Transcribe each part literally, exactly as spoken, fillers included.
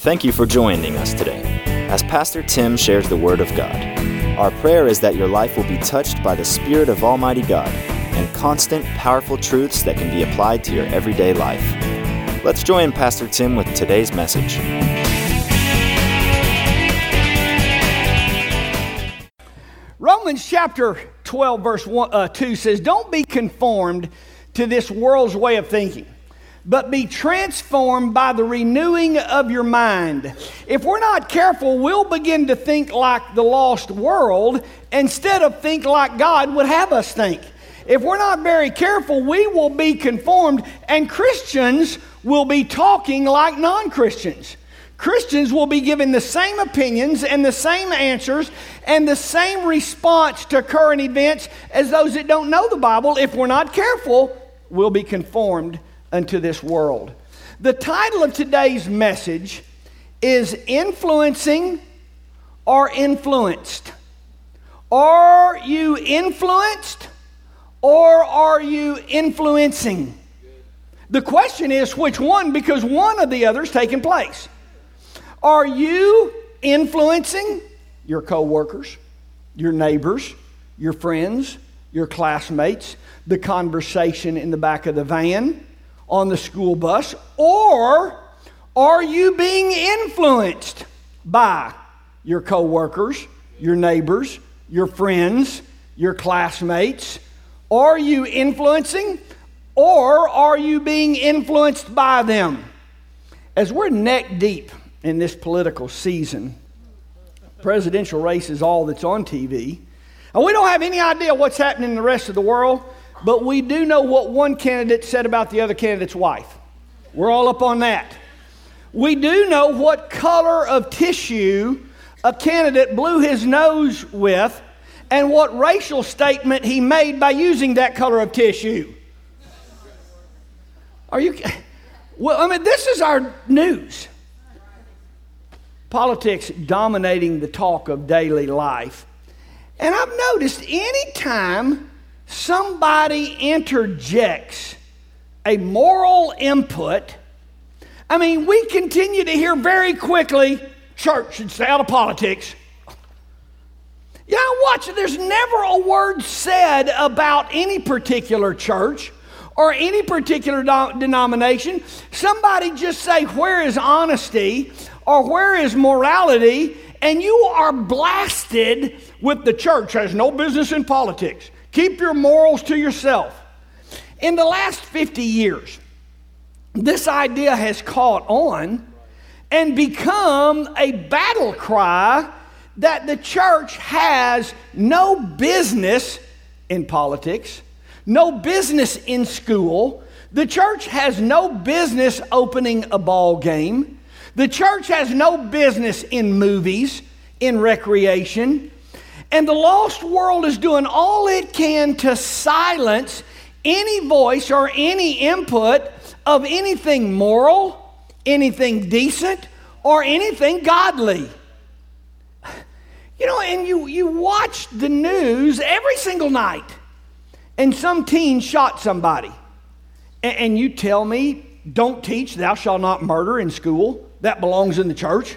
Thank you for joining us today as Pastor Tim shares the Word of God. Our prayer is that your life will be touched by the Spirit of Almighty God and constant, powerful truths that can be applied to your everyday life. Let's join Pastor Tim with today's message. Romans chapter twelve, verse one, uh, two says, "Don't be conformed to this world's way of thinking, but be transformed by the renewing of your mind." If we're not careful, we'll begin to think like the lost world instead of think like God would have us think. If we're not very careful, we will be conformed, and Christians will be talking like non-Christians. Christians will be given the same opinions and the same answers and the same response to current events as those that don't know the Bible. If we're not careful, we'll be conformed unto this world. The title of today's message is Influencing or Influenced. Are you influenced or are you influencing? The question is which one, because one of the other is taking place. Are you influencing your co-workers, your neighbors, your friends, your classmates, the conversation in the back of the van, on the school bus, or are you being influenced by your co-workers, your neighbors, your friends, your classmates? Are you influencing, or are you being influenced by them? As we're neck deep in this political season, presidential race is all that's on T V, and we don't have any idea what's happening in the rest of the world, but we do know what one candidate said about the other candidate's wife. We're all up on that. We do know what color of tissue a candidate blew his nose with and what racial statement he made by using that color of tissue. Are you... Well, I mean, this is our news. Politics dominating the talk of daily life. And I've noticed anytime somebody interjects a moral input, I mean, we continue to hear very quickly, church should stay out of politics. Yeah, watch it. There's never a word said about any particular church or any particular do- denomination. Somebody just say, where is honesty or where is morality? And you are blasted with the church has no business in politics. Keep your morals to yourself. In the last fifty years, this idea has caught on and become a battle cry that the church has no business in politics, no business in school. The church has no business opening a ball game. The church has no business in movies, in recreation. And the lost world is doing all it can to silence any voice or any input of anything moral, anything decent, or anything godly. You know, and you, you watch the news every single night, and some teen shot somebody. And, and you tell me, don't teach thou shalt not murder in school. That belongs in the church.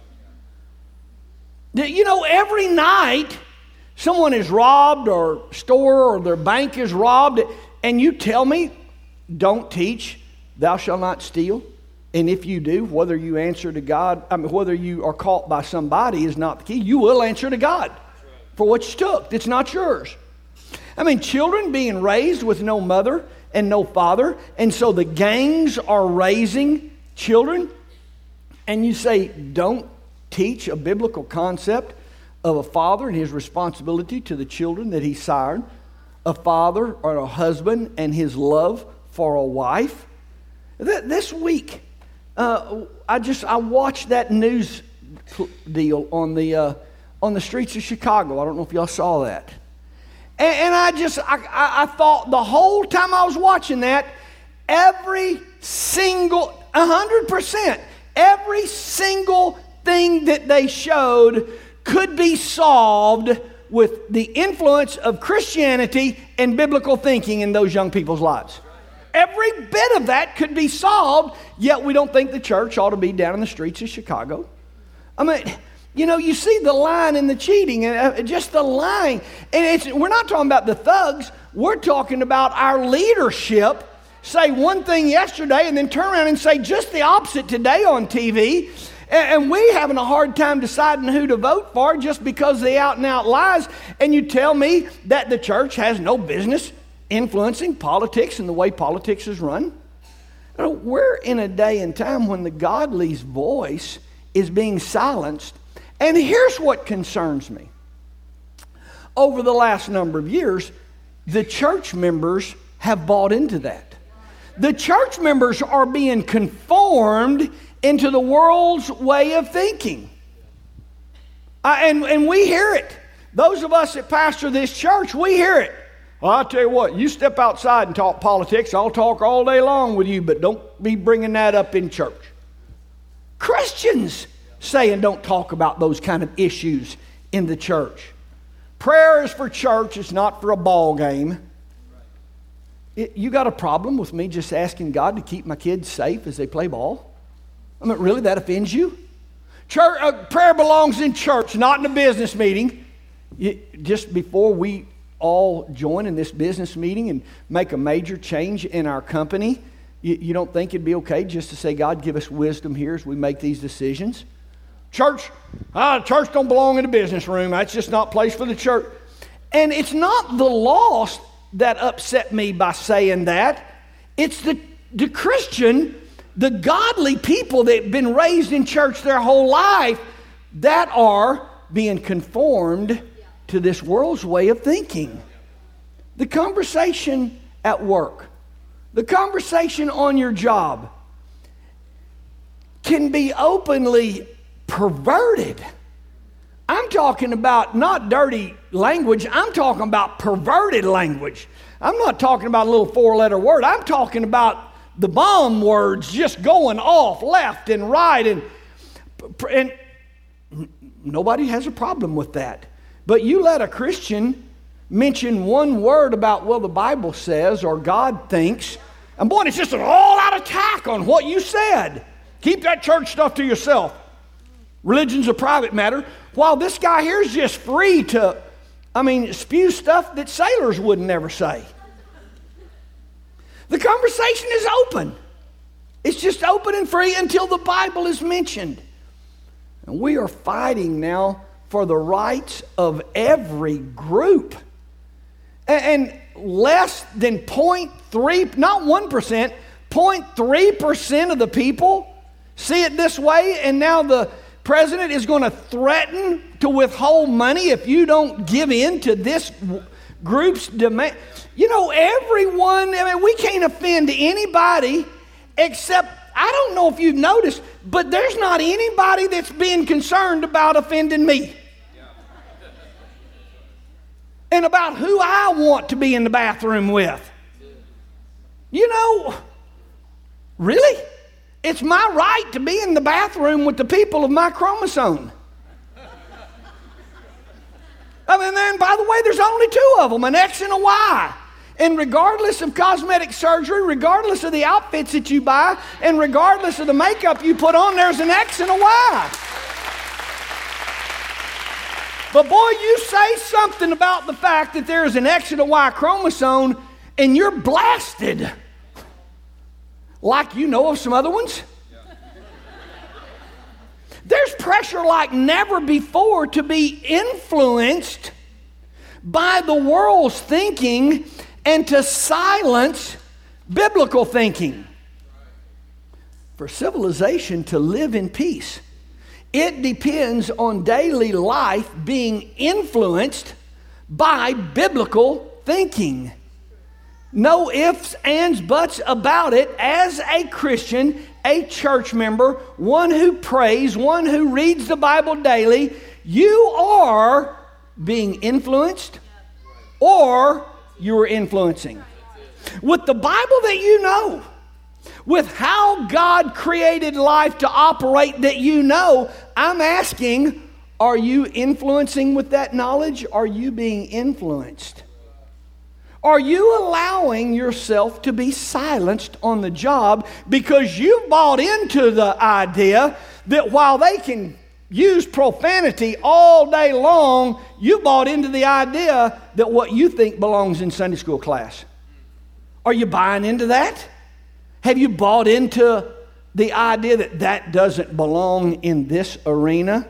You know, every night someone is robbed or store or their bank is robbed, and you tell me, don't teach, thou shalt not steal. And if you do, whether you answer to God, I mean, whether you are caught by somebody is not the key. You will answer to God for what you took. It's not yours. I mean, children being raised with no mother and no father, and so the gangs are raising children, and you say, don't teach a biblical concept of a father and his responsibility to the children that he sired, a father or a husband and his love for a wife. This week, uh, I just I watched that news deal on the uh, on the streets of Chicago. I don't know if y'all saw that, and, and I just I, I, I thought the whole time I was watching that, every single a hundred percent, every single thing that they showed could be solved with the influence of Christianity and biblical thinking in those young people's lives. every bit of that could be solved, yet we don't think the church ought to be down in the streets of Chicago. I mean, you know, you see the lying and the cheating, and uh, just the lying. And it's, we're not talking about the thugs. We're talking about our leadership say one thing yesterday and then turn around and say just the opposite today on T V. And, and we having a hard time deciding who to vote for just because of the out and out lies. And you tell me that the church has no business influencing politics and the way politics is run? You know, we're in a day and time when the godly's voice is being silenced. And here's what concerns me. Over the last number of years, the church members have bought into that. The church members are being conformed into the world's way of thinking. Uh, and, and we hear it. Those of us that pastor this church, we hear it. Well, I'll tell you what, you step outside and talk politics, I'll talk all day long with you, but don't be bringing that up in church. Christians saying don't talk about those kind of issues in the church. Prayer is for church, it's not for a ball game. It, you got a problem with me just asking God to keep my kids safe as they play ball? I mean, really, that offends you? Church, uh, prayer belongs in church, not in a business meeting. It, just before we all join in this business meeting and make a major change in our company, you, you don't think it'd be okay just to say, God, give us wisdom here as we make these decisions? Church, uh, church don't belong in the business room. That's just not a place for the church. And it's not the lost that upset me by saying that. It's the, the Christian, the godly people that have been raised in church their whole life that are being conformed to this world's way of thinking. The conversation at work, the conversation on your job can be openly perverted. I'm talking about not dirty language, I'm talking about perverted language. I'm not talking about a little four-letter word. I'm talking about the bomb words just going off left and right, and, and nobody has a problem with that. But you let a Christian mention one word about, well, the Bible says or God thinks, and boy, it's just an all-out attack on what you said. Keep that church stuff to yourself. Religion's a private matter. While this guy here is just free to, I mean, spew stuff that sailors would never say. The conversation is open. It's just open and free until the Bible is mentioned. And we are fighting now for the rights of every group. And less than zero point three, not one percent, zero point three percent of the people see it this way, and now the president is going to threaten to withhold money if you don't give in to this group's demand. You know, everyone, I mean, we can't offend anybody except, I don't know if you've noticed, but there's not anybody that's being concerned about offending me. And about who I want to be in the bathroom with. You know, really? It's my right to be in the bathroom with the people of my chromosome. I mean, then, by the way, there's only two of them, an X and a Y. And regardless of cosmetic surgery, regardless of the outfits that you buy, and regardless of the makeup you put on, there's an X and a Y. But boy, you say something about the fact that there's an X and a Y chromosome, and you're blasted. Like you know of some other ones? There's pressure like never before to be influenced by the world's thinking and to silence biblical thinking. For civilization to live in peace, it depends on daily life being influenced by biblical thinking. No ifs, ands, buts about it. As a Christian, a church member, one who prays, one who reads the Bible daily, you are being influenced or you are influencing. With the Bible that you know, with how God created life to operate that you know, I'm asking, are you influencing with that knowledge? Are you being influenced? Are you allowing yourself to be silenced on the job because you bought into the idea that while they can use profanity all day long, you bought into the idea that what you think belongs in Sunday school class? Are you buying into that? Have you bought into the idea that that doesn't belong in this arena?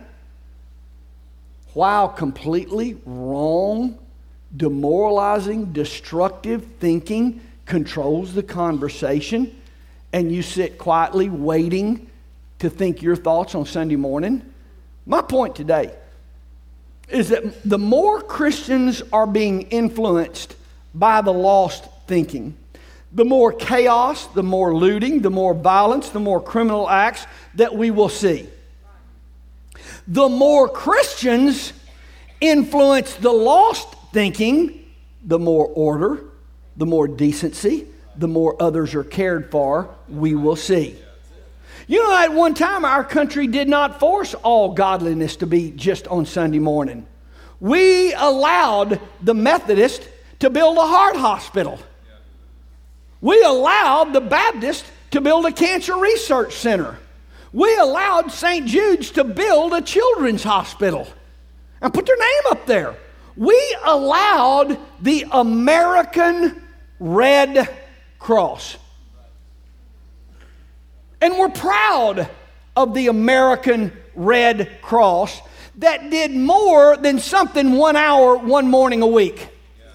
While completely wrong, demoralizing, destructive thinking controls the conversation, and you sit quietly waiting to think your thoughts on Sunday morning. My point today is that the more Christians are being influenced by the lost thinking, the more chaos, the more looting, the more violence, the more criminal acts that we will see. The more Christians influence the lost thinking, the more order, the more decency, the more others are cared for, we will see. You know, at one time our country did not force all godliness to be just on Sunday morning. We allowed the Methodist to build a heart hospital. We allowed the Baptist to build a cancer research center. We allowed Saint Jude's to build a children's hospital and put their name up there. We allowed the American Red Cross. And we're proud of the American Red Cross that did more than something one hour, one morning a week.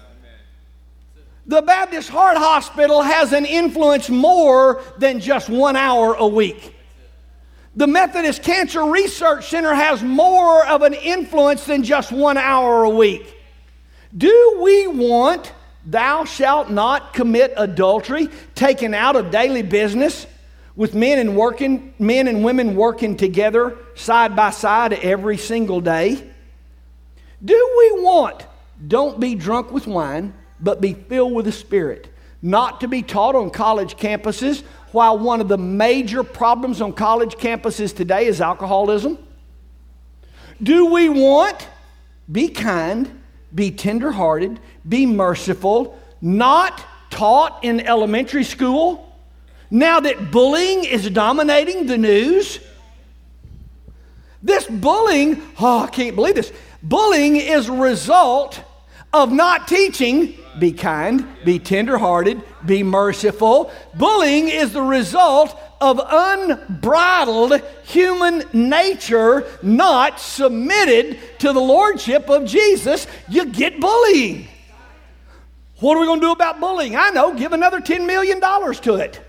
The Baptist Heart Hospital has an influence more than just one hour a week. The Methodist Cancer Research Center has more of an influence than just one hour a week. Do we want thou shalt not commit adultery taken out of daily business with men and working, men and women working together side by side every single day? Do we want don't be drunk with wine, but be filled with the Spirit, not to be taught on college campuses, while one of the major problems on college campuses today is alcoholism? Do we want be kind, be tenderhearted, be merciful, not taught in elementary school, now that bullying is dominating the news? This bullying, oh, I can't believe this. Bullying is a result of not teaching be kind, be tenderhearted, be merciful. Bullying is the result of unbridled human nature not submitted to the lordship of Jesus. You get bullying. What are we going to do about bullying? I know, give another ten million dollars to it.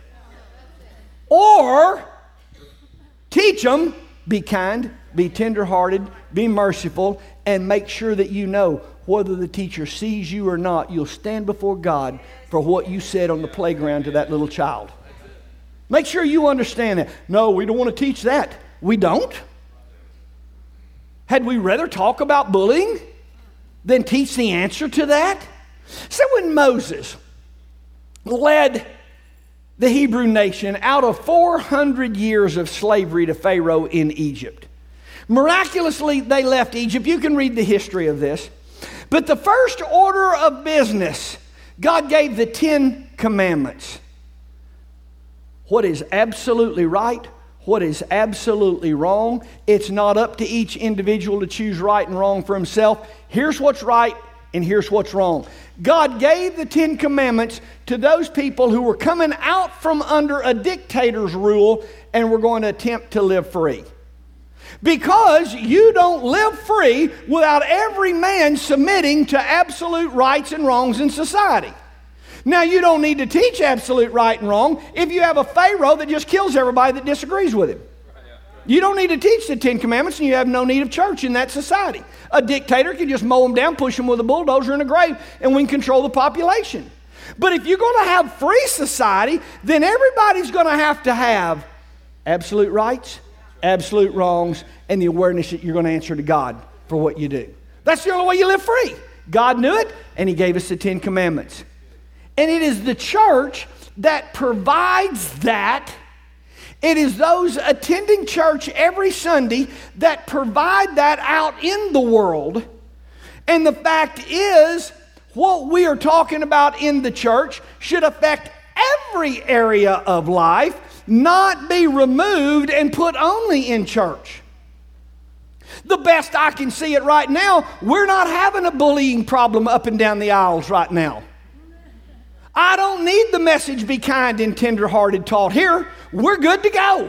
Or teach them, be kind, be tenderhearted, be merciful, and make sure that you know whether the teacher sees you or not, you'll stand before God for what you said on the playground to that little child. Make sure you understand that. No, we don't want to teach that. We don't. Had we rather talk about bullying than teach the answer to that? So when Moses led the Hebrew nation out of four hundred years of slavery to Pharaoh in Egypt, miraculously they left Egypt. You can read the history of this. But the first order of business, God gave the Ten Commandments. What is absolutely right, what is absolutely wrong. It's not up to each individual to choose right and wrong for himself. Here's what's right and here's what's wrong. God gave the Ten Commandments to those people who were coming out from under a dictator's rule and were going to attempt to live free. Because you don't live free without every man submitting to absolute rights and wrongs in society. Now, you don't need to teach absolute right and wrong if you have a Pharaoh that just kills everybody that disagrees with him. You don't need to teach the Ten Commandments, and you have no need of church in that society. A dictator can just mow them down, push them with a bulldozer in a grave, and we can control the population. But if you're going to have free society, then everybody's going to have to have absolute rights, absolute wrongs, and the awareness that you're going to answer to God for what you do. That's the only way you live free. God knew it, and He gave us the Ten Commandments. And it is the church that provides that. It is those attending church every Sunday that provide that out in the world. And the fact is, what we are talking about in the church should affect every area of life, not be removed and put only in church. The best I can see it right now, we're not having a bullying problem up and down the aisles right now. I don't need the message, be kind and tenderhearted, taught here. We're good to go.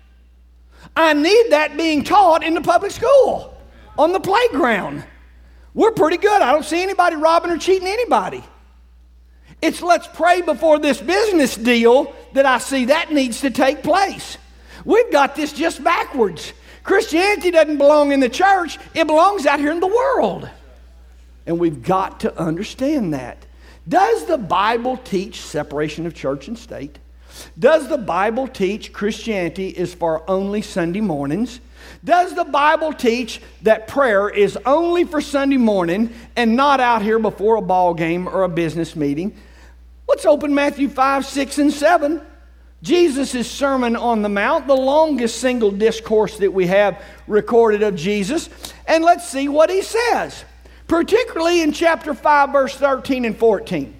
I need that being taught in the public school, on the playground. We're pretty good. I don't see anybody robbing or cheating anybody. It's let's pray before this business deal that I see that needs to take place. We've got this just backwards. Christianity doesn't belong in the church. It belongs out here in the world. And we've got to understand that. Does the Bible teach separation of church and state? Does the Bible teach Christianity is for only Sunday mornings? Does the Bible teach that prayer is only for Sunday morning and not out here before a ball game or a business meeting? Let's open Matthew five, six, and seven. Jesus' Sermon on the Mount, the longest single discourse that we have recorded of Jesus. And let's see what he says, particularly in chapter five, verse thirteen and fourteen.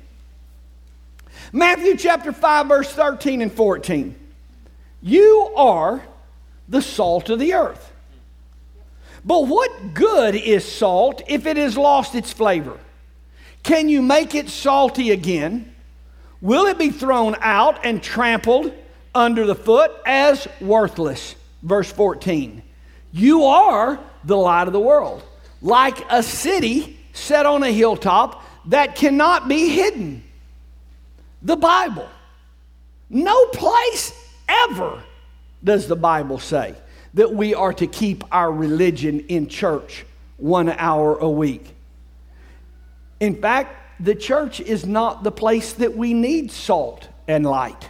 Matthew chapter five, verse thirteen and fourteen. You are the salt of the earth. But what good is salt if it has lost its flavor? Can you make it salty again? Will it be thrown out and trampled under the foot as worthless? Verse fourteen. You are the light of the world, like a city set on a hilltop that cannot be hidden. The Bible. No place ever does the Bible say that we are to keep our religion in church one hour a week. In fact, the church is not the place that we need salt and light.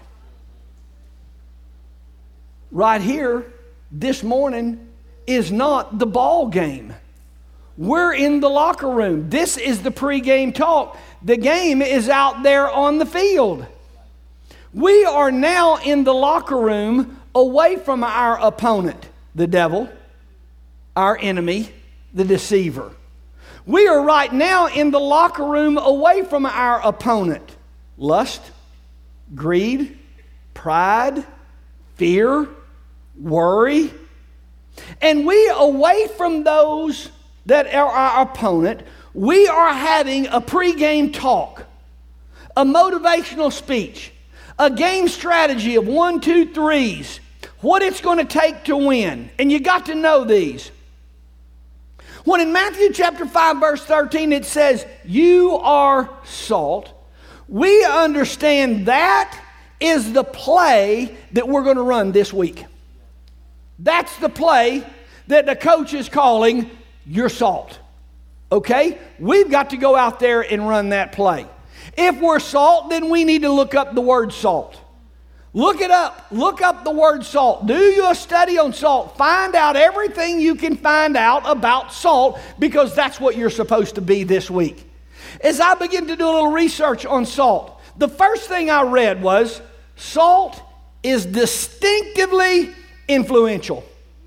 Right here, this morning, is not the ball game. We're in the locker room. This is the pregame talk. The game is out there on the field. We are now in the locker room away from our opponent, the devil, our enemy, the deceiver. We are right now in the locker room away from our opponent, lust, greed, pride, fear, worry. And we, away from those that are our opponent, we are having a pregame talk, a motivational speech, a game strategy of one, two, threes, what it's going to take to win. And you got to know these. When in Matthew chapter five, verse thirteen, it says, you are salt, we understand that is the play that we're going to run this week. That's the play that the coach is calling your salt. Okay? We've got to go out there and run that play. If we're salt, then we need to look up the word salt. Look it up. Look up the word salt. Do you a study on salt. Find out everything you can find out about salt, because that's what you're supposed to be this week. As I begin to do a little research on salt, the first thing I read was salt is distinctively influential.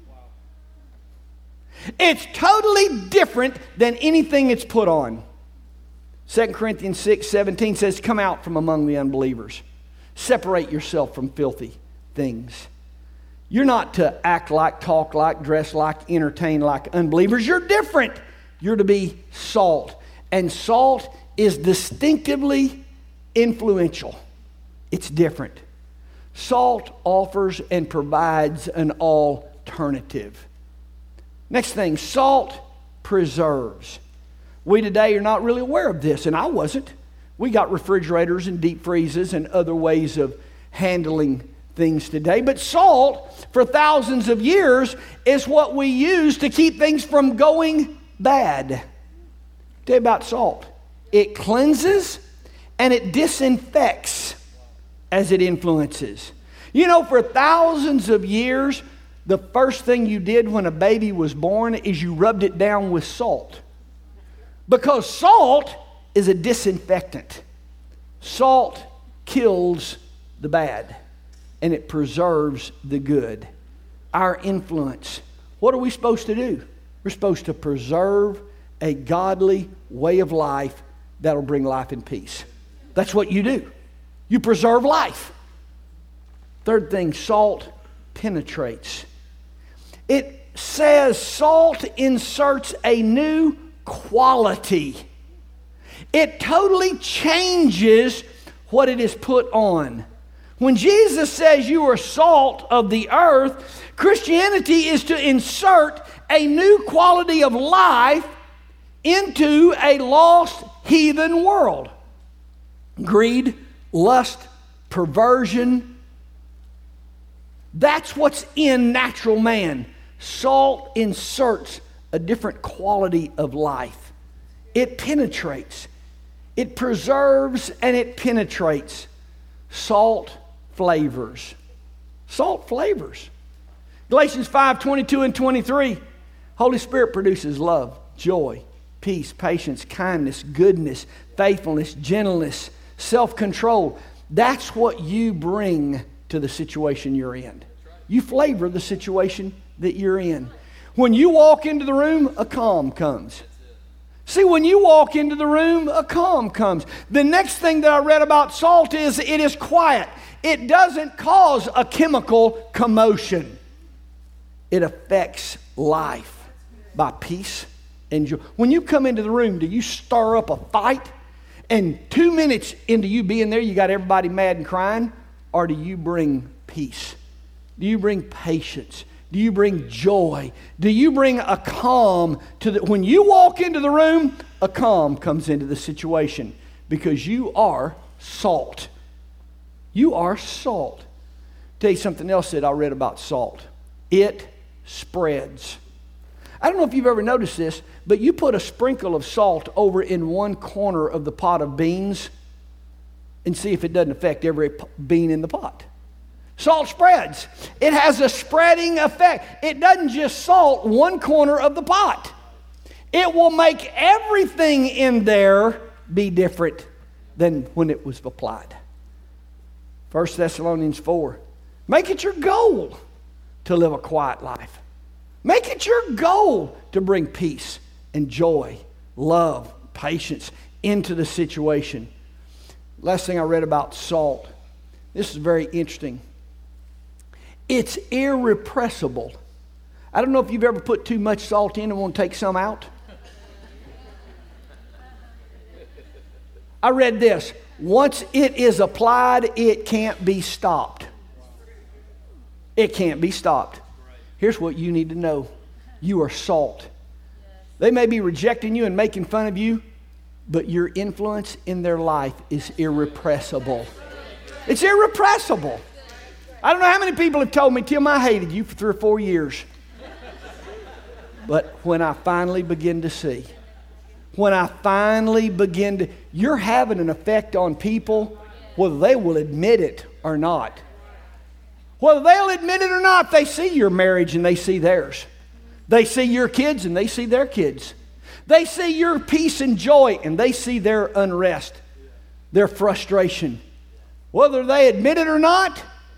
It's totally different than anything it's put on. Second Corinthians six seventeen says, come out from among the unbelievers. Separate yourself from filthy things. You're not to act like, talk like, dress like, entertain like unbelievers. You're different. You're to be salt. And salt is distinctively influential. It's different. Salt offers and provides an alternative. Next thing, salt preserves. We today are not really aware of this, and I wasn't. We got refrigerators and deep freezes and other ways of handling things today. But salt, for thousands of years, is what we use to keep things from going bad. Tell you about salt. It cleanses and it disinfects as it influences. You know, for thousands of years, the first thing you did when a baby was born is you rubbed it down with salt. Because salt is a disinfectant. Salt kills the bad and it preserves the good. Our influence. What are we supposed to do? We're supposed to preserve a godly way of life that'll bring life and peace. That's what you do. You preserve life. Third thing, salt penetrates. It says salt inserts a new quality. It totally changes what it is put on. When Jesus says you are salt of the earth, Christianity is to insert a new quality of life into a lost heathen world. Greed, lust, perversion. That's what's in natural man. Salt inserts a different quality of life. It penetrates. It preserves and it penetrates. Salt flavors. Salt flavors. Galatians five, twenty-two and twenty-three. Holy Spirit produces love, joy, peace, patience, kindness, goodness, faithfulness, gentleness, self-control. That's what you bring to the situation you're in. You flavor the situation that you're in. When you walk into the room, a calm comes. See, when you walk into the room, a calm comes. The next thing that I read about salt is it is quiet. It doesn't cause a chemical commotion. It affects life by peace and joy. When you come into the room, do you stir up a fight? And two minutes into you being there, you got everybody mad and crying? Or do you bring peace? Do you bring patience? Do you bring joy? Do you bring a calm to the... When you walk into the room, a calm comes into the situation because you are salt. You are salt. I'll tell you something else that I read about salt. It spreads. I don't know if you've ever noticed this, but you put a sprinkle of salt over in one corner of the pot of beans and see if it doesn't affect every bean in the pot. Salt spreads. It has a spreading effect. It doesn't just salt one corner of the pot. It will make everything in there be different than when it was applied. First Thessalonians four. Make it your goal to live a quiet life. Make it your goal to bring peace and joy, love, patience into the situation. Last thing I read about salt. This is very interesting. It's irrepressible. I don't know if you've ever put too much salt in and want to take some out. I read this. Once it is applied, it can't be stopped. It can't be stopped. Here's what you need to know. You are salt. They may be rejecting you and making fun of you, but your influence in their life is irrepressible. It's irrepressible. I don't know how many people have told me, Tim, I hated you for three or four years. But when I finally begin to see, when I finally begin to, you're having an effect on people, whether they will admit it or not. Whether they'll admit it or not, they see your marriage and they see theirs. They see your kids and they see their kids. They see your peace and joy and they see their unrest, their frustration. Whether they admit it or not,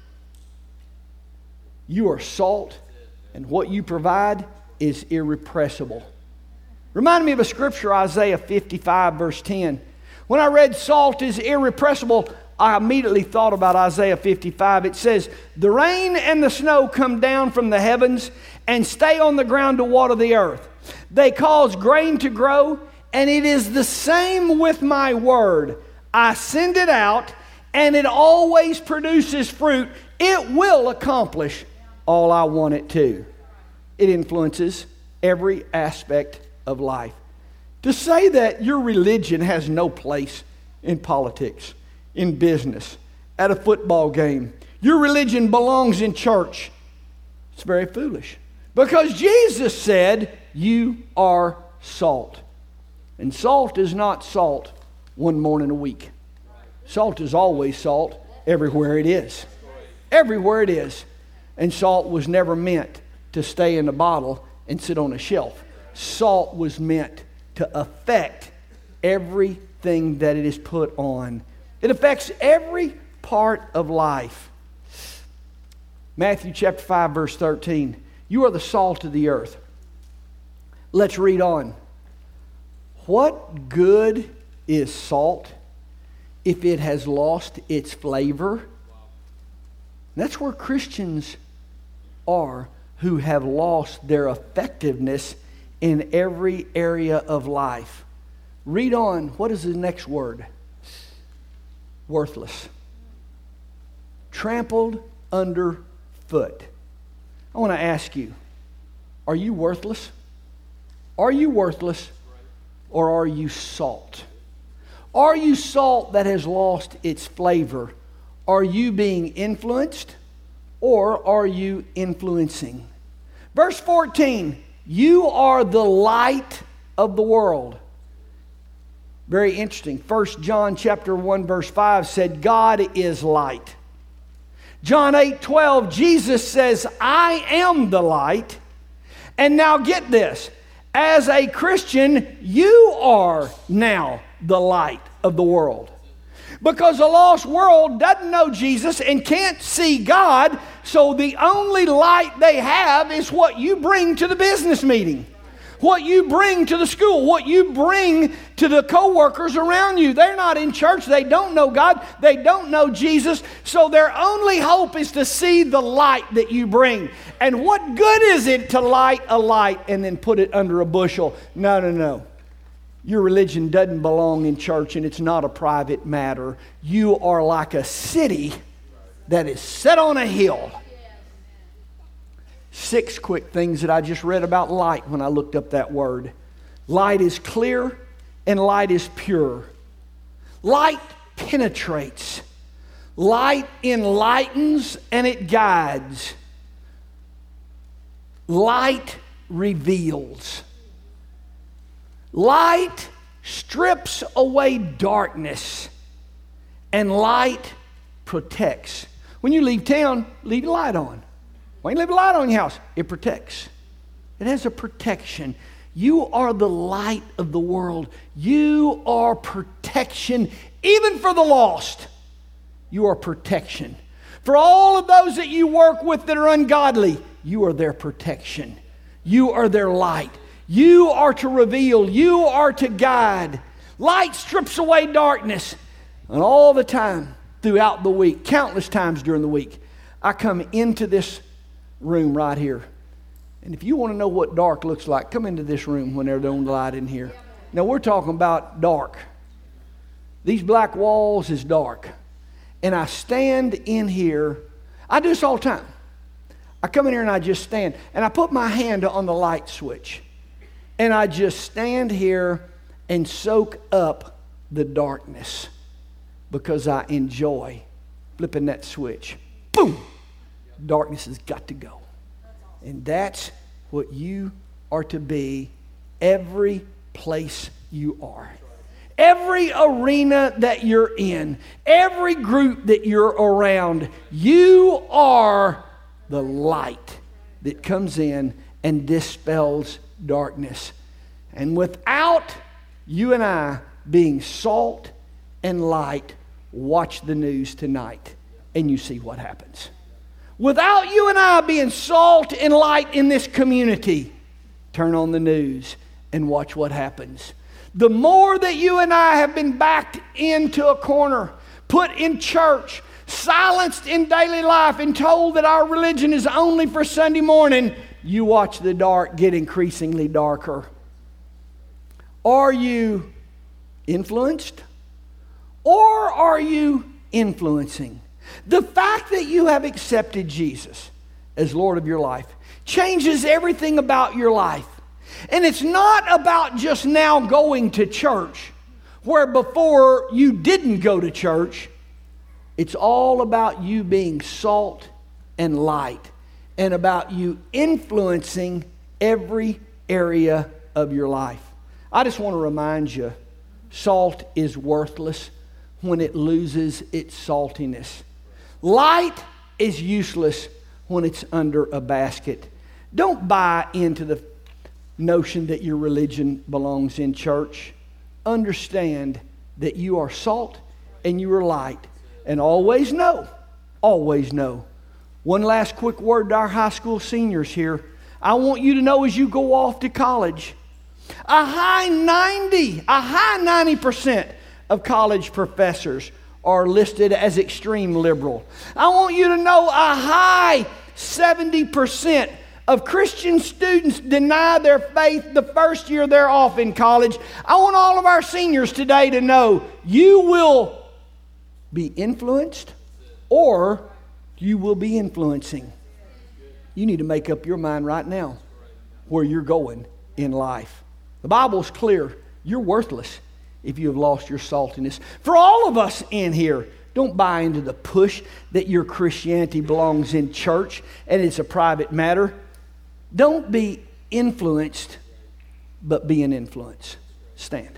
you are salt, and what you provide is irrepressible. Reminded me of a scripture, Isaiah fifty-five, verse ten. When I read salt is irrepressible, I immediately thought about Isaiah fifty-five. It says, the rain and the snow come down from the heavens and stay on the ground to water the earth. They cause grain to grow, and it is the same with my word. I send it out, and it always produces fruit. It will accomplish all I want it to. It influences every aspect of life. To say that your religion has no place in politics, in business, at a football game, your religion belongs in church, it's very foolish. Because Jesus said, you are salt. And salt is not salt one morning a week. Salt is always salt everywhere it is. Everywhere it is. And salt was never meant to stay in a bottle and sit on a shelf. Salt was meant to affect everything that it is put on. It affects every part of life. Matthew chapter five, verse thirteen. You are the salt of the earth. Let's read on. What good is salt if it has lost its flavor? That's where Christians are who have lost their effectiveness in every area of life. Read on. What is the next word? Worthless. Trampled underfoot. I want to ask you, are you worthless? Are you worthless, or are you salt? Are you salt that has lost its flavor? Are you being influenced, or are you influencing? Verse fourteen, you are the light of the world. Very interesting. First John chapter one verse five said, God is light. John eight twelve, Jesus says, I am the light. And now get this, as a Christian, you are now the light of the world. Because a lost world doesn't know Jesus and can't see God, so the only light they have is what you bring to the business meeting, what you bring to the school, what you bring to the co-workers around you. They're not in church. They don't know God. They don't know Jesus. So their only hope is to see the light that you bring. And what good is it to light a light and then put it under a bushel? No, no, no. Your religion doesn't belong in church, and it's not a private matter. You are like a city that is set on a hill. Six quick things that I just read about light when I looked up that word. Light is clear and light is pure. Light penetrates. Light enlightens and it guides. Light reveals. Light strips away darkness, and light protects. When you leave town, leave the light on. When you leave a light on your house, it protects. It has a protection. You are the light of the world. You are protection, even for the lost. You are protection. For all of those that you work with that are ungodly, you are their protection. You are their light. You are to reveal. You are to guide. Light strips away darkness. And all the time throughout the week, countless times during the week, I come into this room right here. And if you want to know what dark looks like, come into this room when there's no light in here. Now we're talking about dark. These black walls is dark. And I stand in here. I do this all the time. I come in here and I just stand. And I put my hand on the light switch. And I just stand here and soak up the darkness because I enjoy flipping that switch. Boom! Darkness has got to go. And that's what you are to be every place you are. Every arena that you're in, every group that you're around, you are the light that comes in and dispels darkness. And without you and I being salt and light, watch the news tonight and you see what happens. Without you and I being salt and light in this community, turn on the news and watch what happens. The more that you and I have been backed into a corner, put in church, silenced in daily life, and told that our religion is only for Sunday morning, you watch the dark get increasingly darker. Are you influenced? Or are you influencing? The fact that you have accepted Jesus as Lord of your life changes everything about your life. And it's not about just now going to church, where before you didn't go to church. It's all about you being salt and light, and about you influencing every area of your life. I just want to remind you, salt is worthless when it loses its saltiness. Light is useless when it's under a basket. Don't buy into the notion that your religion belongs in church. Understand that you are salt and you are light. And always know, always know. One last quick word to our high school seniors here. I want you to know as you go off to college A high ninety, a high ninety percent of college professors are listed as extreme liberal. I want you to know a high seventy percent of Christian students deny their faith the first year they're off in college. I want all of our seniors today to know you will be influenced or you will be influencing. You need to make up your mind right now where you're going in life. The Bible's clear. You're worthless if you have lost your saltiness. For all of us in here, don't buy into the push that your Christianity belongs in church and it's a private matter. Don't be influenced, but be an influence. Stand.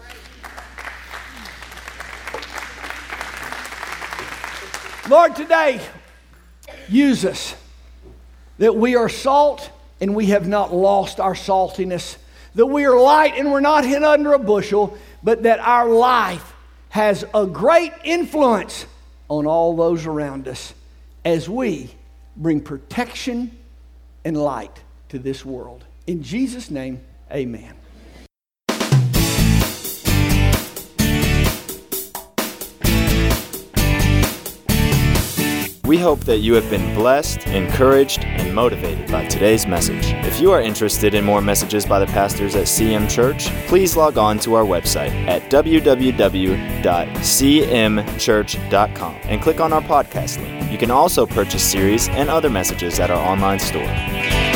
Lord, today, use us that we are salt and we have not lost our saltiness, that we are light and we're not hid under a bushel, but that our life has a great influence on all those around us as we bring protection and light to this world. In Jesus' name, amen. We hope that you have been blessed, encouraged, and motivated by today's message. If you are interested in more messages by the pastors at C M Church, please log on to our website at w w w dot c m church dot com and click on our podcast link. You can also purchase series and other messages at our online store.